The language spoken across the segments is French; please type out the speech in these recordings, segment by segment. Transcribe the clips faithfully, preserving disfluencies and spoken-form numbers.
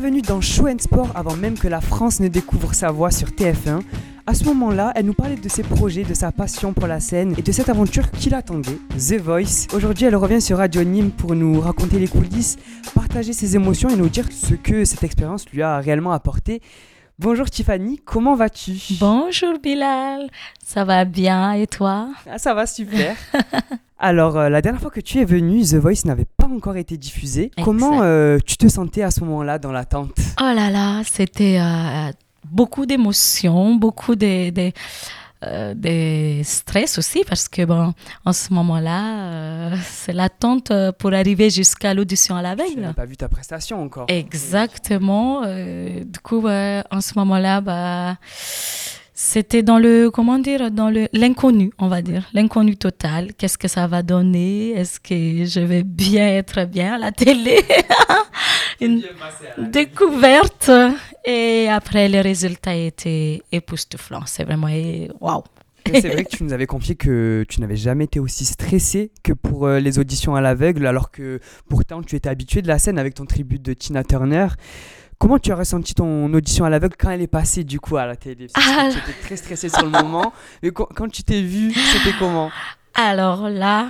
Bienvenue dans Show and Sport avant même que la France ne découvre sa voix sur T F un. À ce moment-là, elle nous parlait de ses projets, de sa passion pour la scène et de cette aventure qui l'attendait, The Voice. Aujourd'hui, elle revient sur Radio Nîmes pour nous raconter les coulisses, partager ses émotions et nous dire ce que cette expérience lui a réellement apporté. Bonjour Tiffany, comment vas-tu ? Bonjour Bilal, ça va bien et toi ? Ah, ça va super. Alors, euh, la dernière fois que tu es venue, The Voice n'avait pas encore été diffusé. Exact. Comment euh, tu te sentais à ce moment-là dans l'attente ? Oh là là, c'était euh, beaucoup d'émotions, beaucoup de, de, euh, de stress aussi parce que bon, en ce moment-là, euh, c'est l'attente pour arriver jusqu'à l'audition à la veille. Tu n'as pas vu ta prestation encore. Exactement. Euh, du coup, euh, en ce moment-là, bah... C'était dans le, comment dire, dans le, l'inconnu, on va dire, l'inconnu total. Qu'est-ce que ça va donner ? Est-ce que je vais bien être bien à la télé ? Une découverte. Et après, les résultats étaient époustouflants. C'est vraiment, waouh. C'est vrai que tu nous avais confié que tu n'avais jamais été aussi stressée que pour euh, les auditions à l'aveugle, alors que pourtant tu étais habituée de la scène avec ton tribut de Tina Turner. Comment tu as ressenti ton audition à l'aveugle quand elle est passée du coup à la télé ? Parce ah. que tu étais très stressée sur le moment, mais quand, quand tu t'es vue, c'était comment ? Alors là,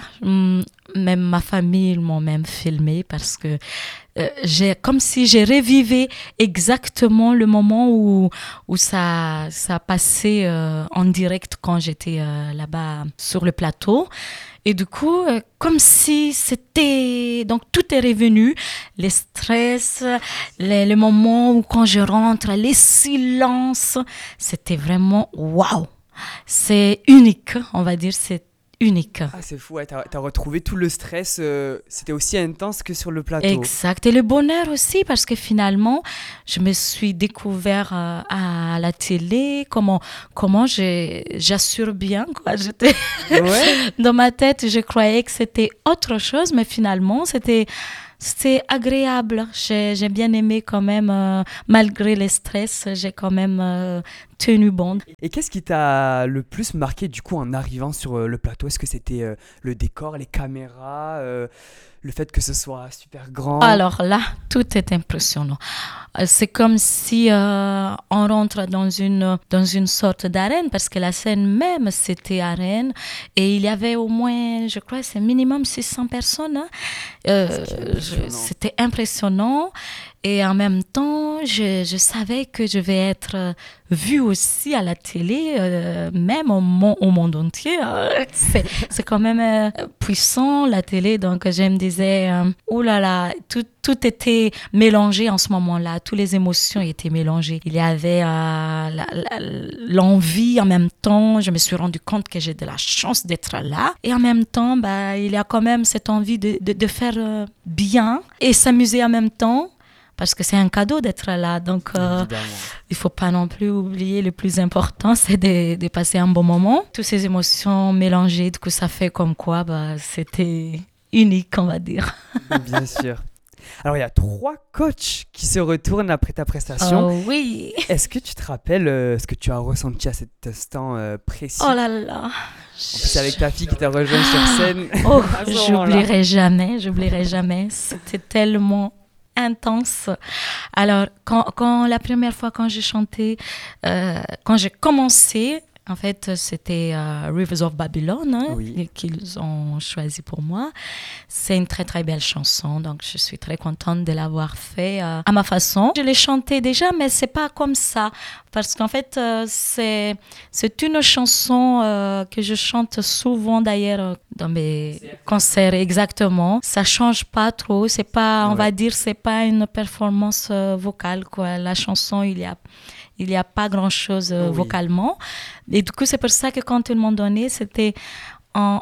même ma famille ils m'ont même filmé parce que euh, j'ai comme si j'ai revivé exactement le moment où où ça ça passait euh, en direct quand j'étais euh, là-bas sur le plateau. Et du coup, euh, comme si c'était... Donc, tout est revenu. Les stress, les, les moments où quand je rentre, les silences. C'était vraiment waouh. C'est unique, on va dire. C'est unique. Ah, c'est fou. Ouais, t'as, t'as retrouvé tout le stress. Euh, c'était aussi intense que sur le plateau. Exact. Et le bonheur aussi, parce que finalement, je me suis découvert euh, à la télé. Comment, comment j'ai, j'assure bien, quoi. J'étais ouais. Dans ma tête, je croyais que c'était autre chose, mais finalement, c'était... C'était agréable. J'ai, j'ai bien aimé quand même, euh, malgré les stress, j'ai quand même euh, tenu bon. Et qu'est-ce qui t'a le plus marqué du coup en arrivant sur euh, le plateau ? Est-ce que c'était euh, le décor, les caméras, euh, le fait que ce soit super grand ? Alors là, tout est impressionnant. C'est comme si euh, on rentre dans une, dans une sorte d'arène, parce que la scène même, c'était arène. Et il y avait au moins, je crois, c'est minimum six cents personnes. Hein. Euh, je, c'était impressionnant. Et en même temps, je, je savais que je vais être vue aussi à la télé, euh, même au, mon, au monde entier. C'est, c'est quand même euh, puissant, la télé. Donc, je me disais, euh, oh là là, tout, tout était mélangé en ce moment-là. Toutes les émotions étaient mélangées. Il y avait euh, la, la, l'envie en même temps. Je me suis rendu compte que j'ai de la chance d'être là. Et en même temps, bah, il y a quand même cette envie de, de, de faire euh, bien et s'amuser en même temps. Parce que c'est un cadeau d'être là. Donc, euh, il ne faut pas non plus oublier le plus important, c'est de, de passer un bon moment. Toutes ces émotions mélangées, du coup, ça fait comme quoi bah, c'était unique, on va dire. Bien sûr. Alors, il y a trois coachs qui se retournent après ta prestation. Oh oui. Est-ce que tu te rappelles euh, ce que tu as ressenti à cet instant euh, précis ? Oh là là. En plus, c'est avec ta fille qui t'a rejoint sur scène. Oh, j'oublierai jamais, j'oublierai jamais. C'était tellement... intense. Alors, quand, quand la première fois quand j'ai chanté, euh, quand j'ai commencé, en fait, c'était euh, Rivers of Babylon hein, oui. qu'ils ont choisi pour moi. C'est une très, très belle chanson, donc je suis très contente de l'avoir fait euh, à ma façon. Je l'ai chantée déjà, mais c'est pas comme ça, parce qu'en fait, euh, c'est, c'est une chanson euh, que je chante souvent d'ailleurs dans mes concerts, exactement. Ça change pas trop, c'est pas, on ouais. va dire, c'est pas une performance euh, vocale, quoi. La chanson, il y a Il n'y a pas grand-chose euh, oui. vocalement. Et du coup, c'est pour ça que quand ils m'ont donné, c'était... En,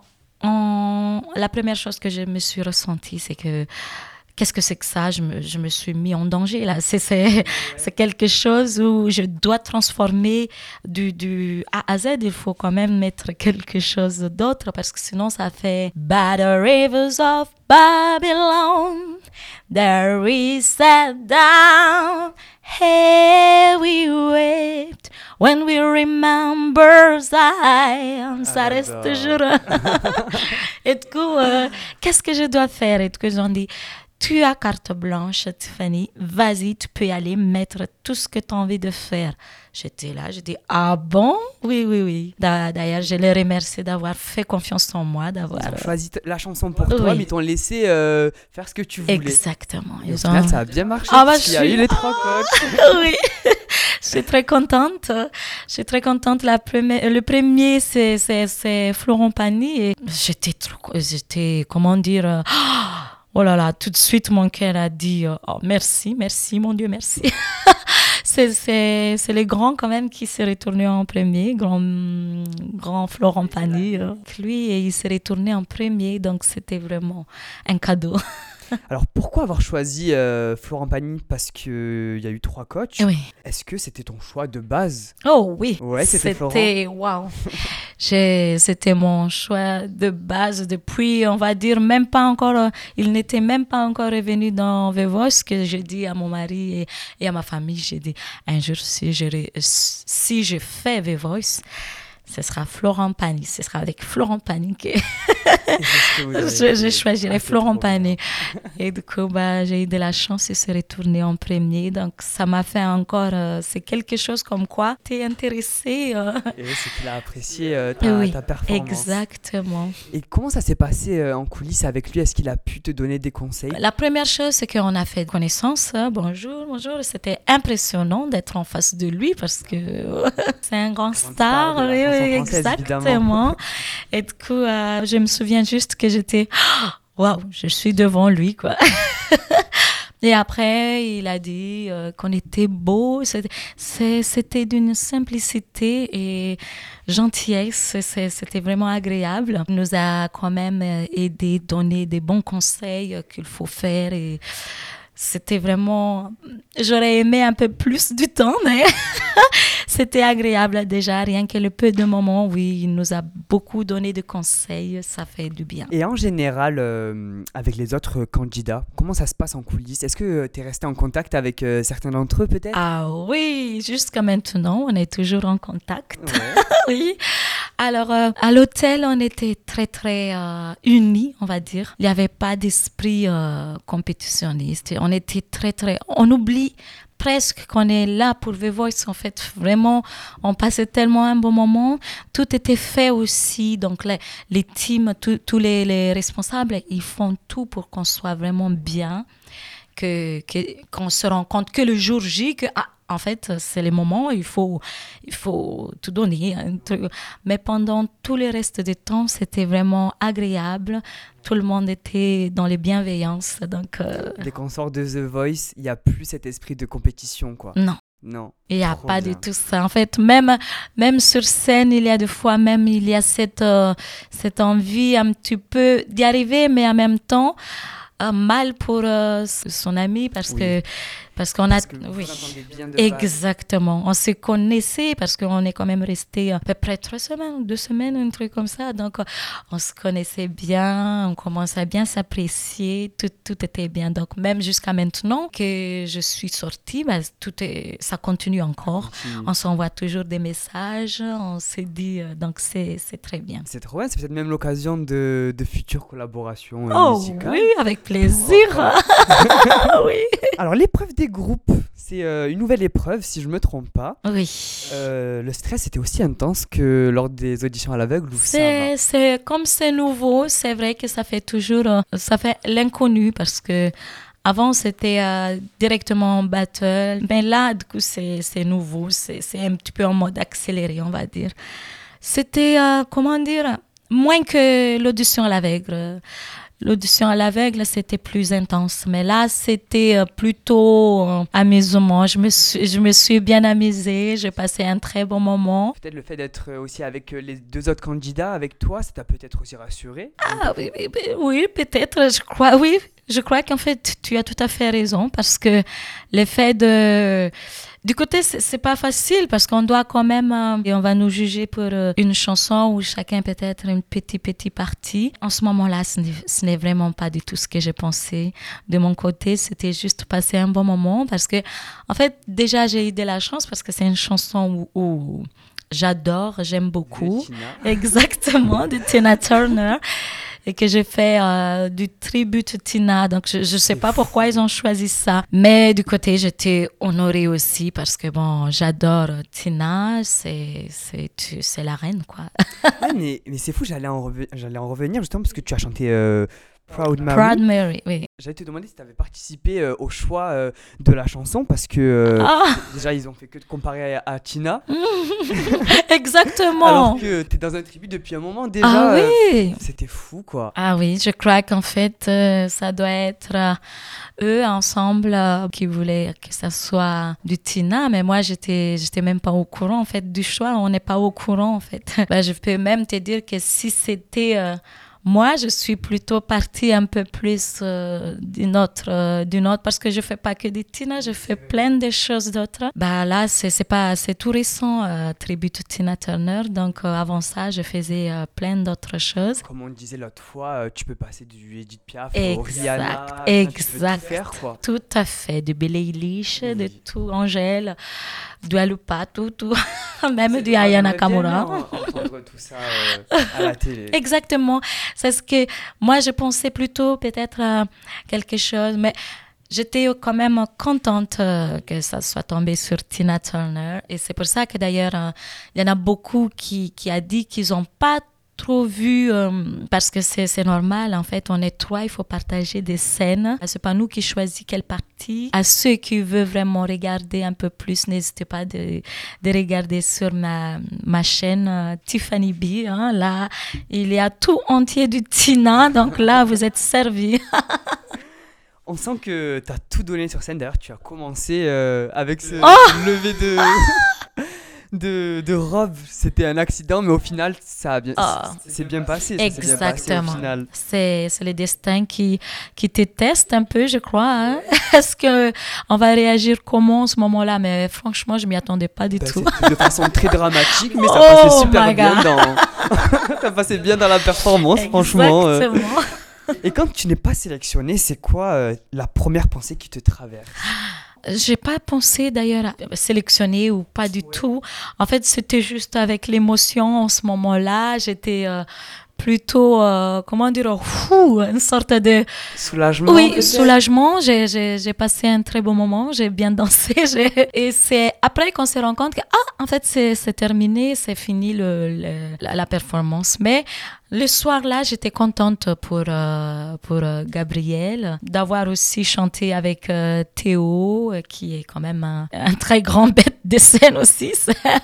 en... La première chose que je me suis ressentie, c'est que... Qu'est-ce que c'est que ça ? Je me, je me suis mis en danger, là. C'est, c'est, ouais. c'est quelque chose où je dois transformer du, du A à Z. Il faut quand même mettre quelque chose d'autre parce que sinon, ça fait... By the rivers of Babylon, there we sat down, here we wept, when we remember Zion. Ça reste toujours... Et du coup, euh, qu'est-ce que je dois faire ? Et du coup, ils ont dit... tu as carte blanche, Tiffany, vas-y, tu peux y aller mettre tout ce que tu as envie de faire. J'étais là, j'ai dit, ah bon? Oui, oui, oui. D'ailleurs, je les remercie d'avoir fait confiance en moi, d'avoir... Ils ont choisi la chanson pour toi, oui. mais ils t'ont laissé euh, faire ce que tu voulais. Exactement. Et au final, ont... ça a bien marché, ah, bah, parce qu'il y a suis... eu les trois coachs. Oui, je suis très contente. Je suis très contente. La première, le premier, c'est, c'est, c'est Florent Pagny. Et j'étais trop... J'étais, comment dire... Oh là là, tout de suite, mon cœur a dit oh, merci, merci, mon Dieu, merci. c'est, c'est, c'est le grand quand même qui s'est retourné en premier, grand, grand Florent Pagny. Euh, lui, et il s'est retourné en premier, donc c'était vraiment un cadeau. Alors, pourquoi avoir choisi euh, Florent Pagny? Parce qu'il y a eu trois coachs. Oui. Est-ce que c'était ton choix de base? Oh oui. Ouais, c'était, c'était Waouh. J'ai, c'était mon choix de base depuis, on va dire, même pas encore, euh, il n'était même pas encore revenu dans The Voice, que j'ai dit à mon mari et, et à ma famille, j'ai dit, un jour, si je, si je fais The Voice, ce sera Florent Pagny. Ce sera avec Florent Pagny que, je, je choisirai ah, Florent Pagny. Et du coup, bah, j'ai eu de la chance de se retourner en premier. Donc, ça m'a fait encore... Euh, c'est quelque chose comme quoi tu es intéressé. Euh. Et c'est qu'il a apprécié euh, ta, oui, ta performance. Exactement. Et comment ça s'est passé euh, en coulisses avec lui? Est-ce qu'il a pu te donner des conseils? La première chose, c'est qu'on a fait connaissance. Hein. Bonjour, bonjour. C'était impressionnant d'être en face de lui parce que c'est un grand star. star oui, oui, exactement. Évidemment. Et du coup, euh, je me souviens juste que j'étais waouh, je suis devant lui, quoi. Et après, il a dit euh, qu'on était beau. C'était, c'est, c'était d'une simplicité et gentillesse. C'est, c'était vraiment agréable. Il nous a quand même aidé, donné des bons conseils qu'il faut faire. Et c'était vraiment... J'aurais aimé un peu plus du temps, mais c'était agréable déjà. Rien que le peu de moments, oui, il nous a beaucoup donné de conseils. Ça fait du bien. Et en général, euh, avec les autres candidats, comment ça se passe en coulisses? Est-ce que tu es resté en contact avec euh, certains d'entre eux peut-être? Ah oui, jusqu'à maintenant, on est toujours en contact. Ouais. Oui. Alors, euh, à l'hôtel, on était très, très euh, unis, on va dire. Il n'y avait pas d'esprit euh, compétitionniste. On était très, très... On oublie presque qu'on est là pour The Voice. En fait, vraiment, on passait tellement un bon moment. Tout était fait aussi. Donc, les, les teams, tous les, les responsables, ils font tout pour qu'on soit vraiment bien. Que, que, qu'on se rend compte que le jour J, que... Ah, en fait, c'est les moments où il faut, il faut tout donner. Hein, tout. Mais pendant tout le reste du temps, c'était vraiment agréable. Tout le monde était dans les bienveillances. Donc, euh... dès qu'on sort de The Voice, il n'y a plus cet esprit de compétition, quoi. Non. Non. Il n'y a pas bien. Du tout ça. En fait, même, même sur scène, il y a des fois, même il y a cette, euh, cette envie un petit peu d'y arriver, mais en même temps, euh, mal pour euh, son ami parce oui. que Parce qu'on parce a, oui, exactement. On se connaissait parce qu'on est quand même resté à peu près trois semaines, deux semaines, un truc comme ça. Donc, on se connaissait bien, on commençait à bien s'apprécier, tout, tout était bien. Donc, même jusqu'à maintenant que je suis sortie, bah, tout est, ça continue encore. Mmh. On s'envoie toujours des messages, on s'est dit, euh, donc c'est, c'est très bien. C'est trop bien, c'est peut-être même l'occasion de, de futures collaborations euh, oh, musicales. Oui, avec plaisir. Oh, oui. Alors, l'épreuve des groupes, c'est euh, une nouvelle épreuve, si je ne me trompe pas. Oui. Euh, le stress était aussi intense que lors des auditions à l'aveugle. Ou c'est, ça c'est, comme c'est nouveau, c'est vrai que ça fait toujours euh, ça fait l'inconnu parce que avant, c'était euh, directement en battle. Mais là, du coup, c'est, c'est nouveau. C'est, c'est un petit peu en mode accéléré, on va dire. C'était, euh, comment dire, moins que l'audition à l'aveugle. L'audition à l'aveugle, c'était plus intense. Mais là, c'était plutôt euh, amusement. Je me, suis, je me suis bien amusée. J'ai passé un très bon moment. Peut-être le fait d'être aussi avec les deux autres candidats, avec toi, ça t'a peut-être aussi rassuré? Ah oui, oui, oui, oui, peut-être. Je crois, oui. Je crois qu'en fait, tu as tout à fait raison parce que le fait de... Du côté, c'est, c'est pas facile parce qu'on doit quand même... Euh, et on va nous juger pour euh, une chanson où chacun peut être une petite, petite partie. En ce moment-là, ce n'est, ce n'est vraiment pas du tout ce que j'ai pensé. De mon côté, c'était juste passer un bon moment parce que, en fait, déjà, j'ai eu de la chance parce que c'est une chanson où... où j'adore, j'aime beaucoup. Tina. Exactement, de Tina Turner. et que j'ai fait euh, du tribute Tina. Donc, je ne sais pas pourquoi ils ont choisi ça. Mais du côté, j'étais honorée aussi parce que, bon, j'adore Tina. C'est, c'est, c'est la reine, quoi. Ouais, mais, mais c'est fou, j'allais en, reve- j'allais en revenir justement parce que tu as chanté euh, Proud Mary. Proud Mary, oui. J'allais te demander si tu avais participé euh, au choix euh, de la chanson parce que euh, Ah. déjà ils ont fait que de comparer à, à Tina. Exactement. Alors que tu es dans un tribut depuis un moment déjà. Ah oui. euh, c'était fou quoi. Ah oui, je crois qu'en fait, euh, ça doit être euh, eux ensemble euh, qui voulaient que ça soit du Tina, mais moi, j'étais, j'étais même pas au courant en fait du choix. On n'est pas au courant en fait. Ben, je peux même te dire que si c'était euh, moi, je suis plutôt partie un peu plus euh, d'une autre, euh, d'une autre, parce que je fais pas que des Tina, je fais plein de choses d'autres. Bah là, c'est c'est pas, c'est tout récent, euh, tribute Tina Turner. Donc euh, avant ça, je faisais euh, plein d'autres choses. Comme on disait l'autre fois, euh, tu peux passer du Edith Piaf Exact, au Rihanna, enfin, exact. tu peux tout faire quoi. Tout à fait, de Billie Eilish, Oui. de tout, Angèle, du Alupa, tout, tout, même C'est du vrai, Aya j'aimerais Nakamura. bien entendre tout ça euh, à la télé. Exactement. C'est ce que moi, je pensais plutôt peut-être à quelque chose, mais j'étais quand même contente euh, que ça soit tombé sur Tina Turner. Et c'est pour ça que d'ailleurs, euh, il y en a beaucoup qui, qui a dit qu'ils n'ont pas trop vu, euh, parce que c'est, c'est normal, en fait, on est trois, il faut partager des scènes. C'est pas nous qui choisissons quelle partie. À ceux qui veulent vraiment regarder un peu plus, n'hésitez pas de, de regarder sur ma, ma chaîne euh, Tiffany B. Hein, là, il y a tout entier du Tina, donc là, vous êtes servis. On sent que tu as tout donné sur scène. D'ailleurs, tu as commencé euh, avec ce Oh lever de, de, de robe. C'était un accident, mais au final, ça a bien, Oh. c'est, c'est bien passé. Ça s'est bien passé au Exactement. final. C'est, c'est le destin qui, qui te teste un peu, je crois. Hein? Est-ce qu'on va réagir comment en ce moment-là? Mais franchement, je ne m'y attendais pas du Ben, tout. c'était de façon très dramatique, mais ça Oh passait super my bien God. dans... ça passait bien dans la performance, franchement. euh. Exactement. Et quand tu n'es pas sélectionné, c'est quoi euh, la première pensée qui te traverse? J'ai pas pensé d'ailleurs à sélectionner ou pas du tout. En fait, c'était juste avec l'émotion en ce moment-là. J'étais euh, plutôt, euh, comment dire, fou, une sorte de Soulagement? oui, peut-être soulagement. J'ai, j'ai, j'ai passé un très beau moment. J'ai bien dansé. J'ai... Et c'est après qu'on se rend compte que ah, en fait, c'est, c'est terminé, c'est fini le, le- la, la performance. Mais le soir-là, j'étais contente pour, euh, pour euh, Gabriel, d'avoir aussi chanté avec euh, Théo, euh, qui est quand même un, un très grand bête de scène aussi.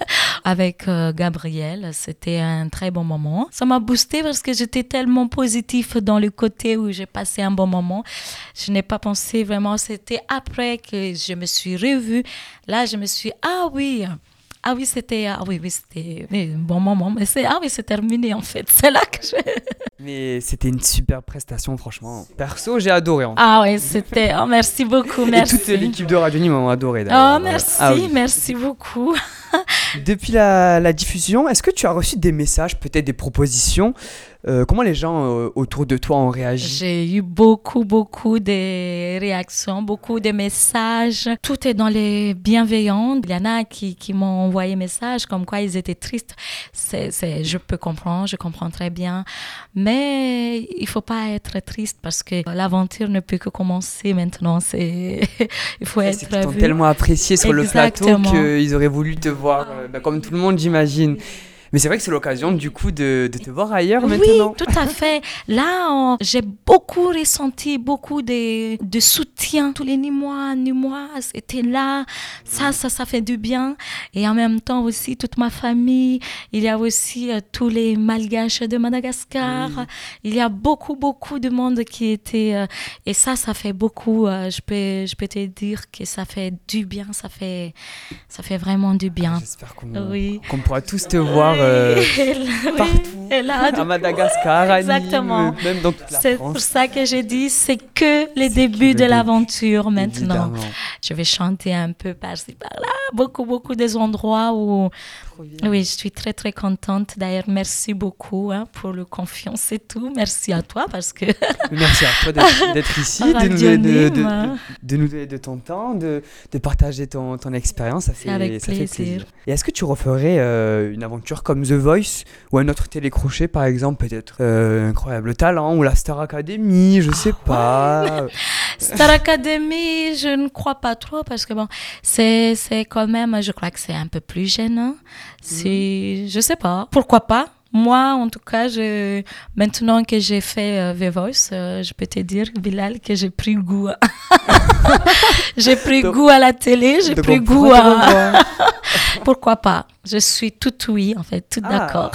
Avec euh, Gabriel, c'était un très bon moment. Ça m'a boosté parce que j'étais tellement positif dans le côté où j'ai passé un bon moment. Je n'ai pas pensé vraiment, c'était après que je me suis revue. Là, je me suis, ah oui, ah oui, c'était, ah oui, oui, c'était oui, un bon moment, mais c'est, ah oui, c'est terminé en fait. C'est là que je... Mais c'était une super prestation, franchement. Perso, j'ai adoré. En Ah oui, c'était, oh merci beaucoup, merci. Et toute l'équipe de Radio Nîmes ont adoré. Oh, d'ailleurs. merci, Ah oui. merci beaucoup. Depuis la, la diffusion, est-ce que tu as reçu des messages, peut-être des propositions? Euh, comment les gens euh, autour de toi ont réagi? J'ai eu beaucoup, beaucoup de réactions, beaucoup de messages. Tout est dans les bienveillants. Il y en a qui, qui m'ont envoyé des messages comme quoi ils étaient tristes. C'est, c'est, je peux comprendre, je comprends très bien. Mais il ne faut pas être triste parce que l'aventure ne peut que commencer maintenant. C'est... il faut Et être c'est qu'ils t'ont vu. tellement apprécié sur Exactement. le plateau qu'ils auraient voulu te voir, euh, bah, comme tout le monde, j'imagine. Mais c'est vrai que c'est l'occasion, du coup, de, de te voir ailleurs maintenant. Oui, tout à fait. Là, on- j'ai beaucoup ressenti, beaucoup de, de soutien. Tous les Nîmois, Nîmoises étaient là. Ça, ça, ça fait du bien. Et en même temps aussi, toute ma famille. Il y a aussi euh, tous les Malgaches de Madagascar. Oui. Il y a beaucoup, beaucoup de monde qui était... euh, et ça, ça fait beaucoup. euh, je, peux, je peux te dire que ça fait du bien. Ça fait, ça fait vraiment du bien. J'espère qu'on, Oui. qu'on pourra tous te voir euh, Oui, partout. et là, à Madagascar, à Nîmes, Exactement. même dans toute la c'est France. pour ça que j'ai dit, c'est que les C'est débuts que de le l'aventure maintenant. Évidemment. Je vais chanter un peu par-ci, par-là, beaucoup, beaucoup des endroits où, trop bien. Oui, je suis très, très contente. D'ailleurs, merci beaucoup hein, pour la confiance et tout. Merci à toi parce que... Merci à toi d'être, d'être ici, de nous, donner, de, de, de, de nous donner de ton temps, de, de partager ton, ton expérience. Ça fait, avec ça plaisir. fait plaisir. Et est-ce que tu referais euh, une aventure comme The Voice ou un autre télécrochet, par exemple, peut-être euh, Incroyable Talent ou la Star Academy, je sais ah, pas. Ouais. Star Academy, je ne crois pas trop parce que bon, c'est, c'est quand même, je crois que c'est un peu plus gênant. C'est, mmh. Je sais pas, pourquoi pas? Moi, en tout cas, je, maintenant que j'ai fait euh, The Voice, euh, je peux te dire, Bilal, que j'ai pris goût. À... j'ai pris donc, goût à la télé, j'ai pris goût à... Pourquoi pas? Je suis tout oui, en fait, tout ah. d'accord.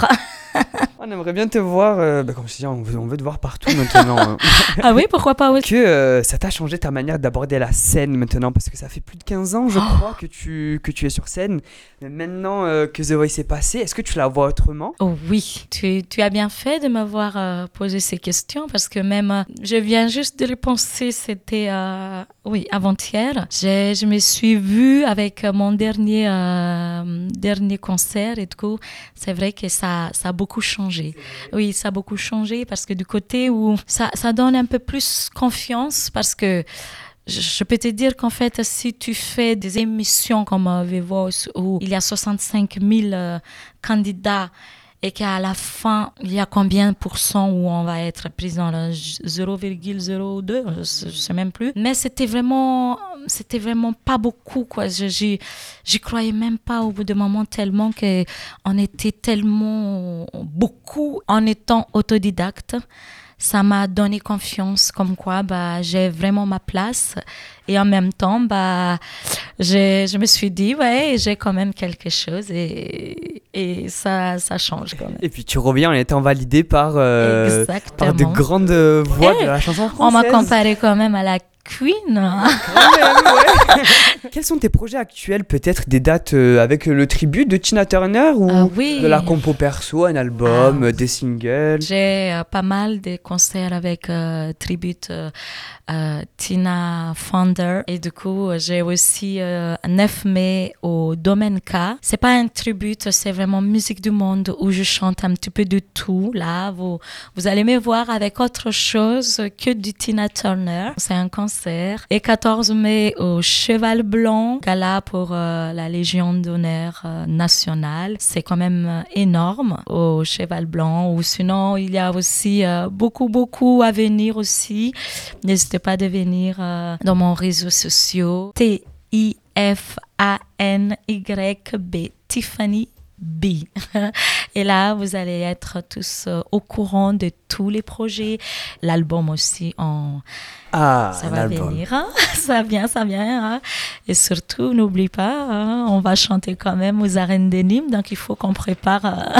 On aimerait bien te voir, euh, bah comme je dis, on veut, on veut te voir partout maintenant. Hein. Ah oui, pourquoi pas, oui. Que euh, ça t'a changé ta manière d'aborder la scène maintenant, parce que ça fait plus de quinze ans, je oh. crois, que tu, que tu es sur scène. Mais maintenant euh, que The Voice est passé, est-ce que tu la vois autrement? Oh oui, tu, tu as bien fait de m'avoir euh, posé ces questions, parce que même, euh, je viens juste de le penser, c'était, euh, oui, avant-hier. J'ai, je me suis vue avec mon dernier, euh, dernier concert, et du coup, c'est vrai que ça, ça a beaucoup changé. Oui, ça a beaucoup changé parce que du côté où ça, ça donne un peu plus confiance parce que je, je peux te dire qu'en fait, si tu fais des émissions comme euh, The Voice où il y a soixante-cinq mille euh, candidats et qu'à la fin, il y a combien de pourcents où on va être pris dans le zéro virgule zéro deux, je ne sais même plus. Mais c'était vraiment, c'était vraiment pas beaucoup, quoi. Je, j'y, j'y croyais même pas au bout d'un moment tellement qu'on était tellement beaucoup en étant autodidacte. Ça m'a donné confiance, comme quoi bah, j'ai vraiment ma place. Et en même temps, bah, j'ai, je me suis dit, ouais, j'ai quand même quelque chose et, et ça, ça change quand même. Et puis tu reviens en étant validée par, euh, par de grandes voix hey, de la chanson française. On m'a comparé quand même à la Queen. Hein. Quand même, ouais. Quels sont tes projets actuels? Peut-être des dates euh, avec le tribut de Tina Turner ou ah, oui. de la compo perso, un album, ah, des singles? J'ai euh, pas mal de concerts avec euh, tribut euh, euh, Tina Founder et du coup j'ai aussi euh, neuf mai au Domaine K. C'est pas un tribut, c'est vraiment musique du monde où je chante un petit peu de tout. Là, vous, vous allez me voir avec autre chose que du Tina Turner. C'est un concert. Et quatorze mai au Cheval Blanc, gala pour euh, la Légion d'honneur euh, nationale. C'est quand même euh, énorme au Cheval Blanc. Ou sinon, il y a aussi euh, beaucoup, beaucoup à venir aussi. N'hésitez pas à venir euh, dans mon réseau social. T I F A N Y B. Tiffany B. Et là, vous allez être tous euh, au courant de tous les projets. L'album aussi, en... ah, ça va venir. Hein? Ça vient, ça vient. Hein? Et surtout, n'oublie pas, hein, on va chanter quand même aux arènes de Nîmes, donc il faut qu'on prépare... Euh...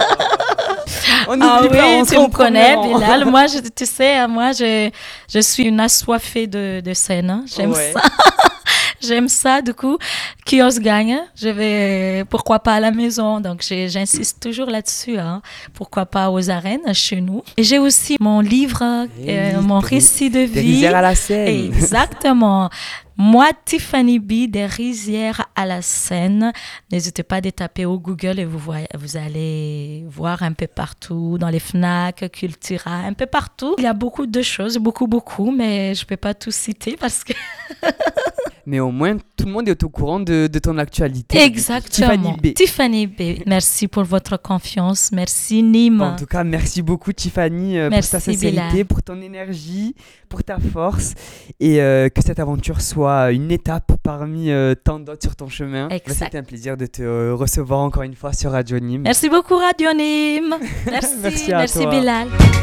On ah oui, pas, on tu me connais, Bilal. Moi, je, tu sais, moi, je, je suis une assoiffée de, de scène. Hein? J'aime ouais. ça. J'aime ça, du coup, kiosque gagne, je vais, pourquoi pas à la maison, donc j'insiste toujours là-dessus, hein. Pourquoi pas aux arènes, chez nous. Et j'ai aussi mon livre, hey, euh, mon récit de vie. Des rizières à la Seine. Exactement. Moi, Tiffany B, des rizières à la Seine. N'hésitez pas à taper au Google et vous, voyez, vous allez voir un peu partout, dans les Fnac, Cultura, un peu partout. Il y a beaucoup de choses, beaucoup, beaucoup, mais je ne peux pas tout citer parce que... Mais au moins, tout le monde est au courant de, de ton actualité. Exactement. Tiffany B. Tiffany B. Merci pour votre confiance. Merci, Nîmes. En tout cas, merci beaucoup, Tiffany, euh, merci, pour ta sincérité, Bilal. Pour ton énergie, pour ta force. Et euh, que cette aventure soit une étape parmi euh, tant d'autres sur ton chemin. Exact. C'était un plaisir de te euh, recevoir encore une fois sur Radio Nîmes. Merci beaucoup, Radio Nîmes. Merci, merci, à merci toi. Bilal.